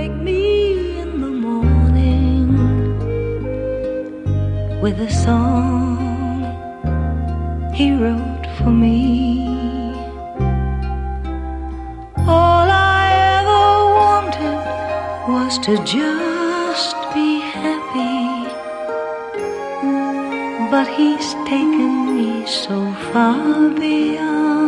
wake me in the morning with a song he wrote for me. All I ever wanted was to just be happy, but he's taken me so far beyond.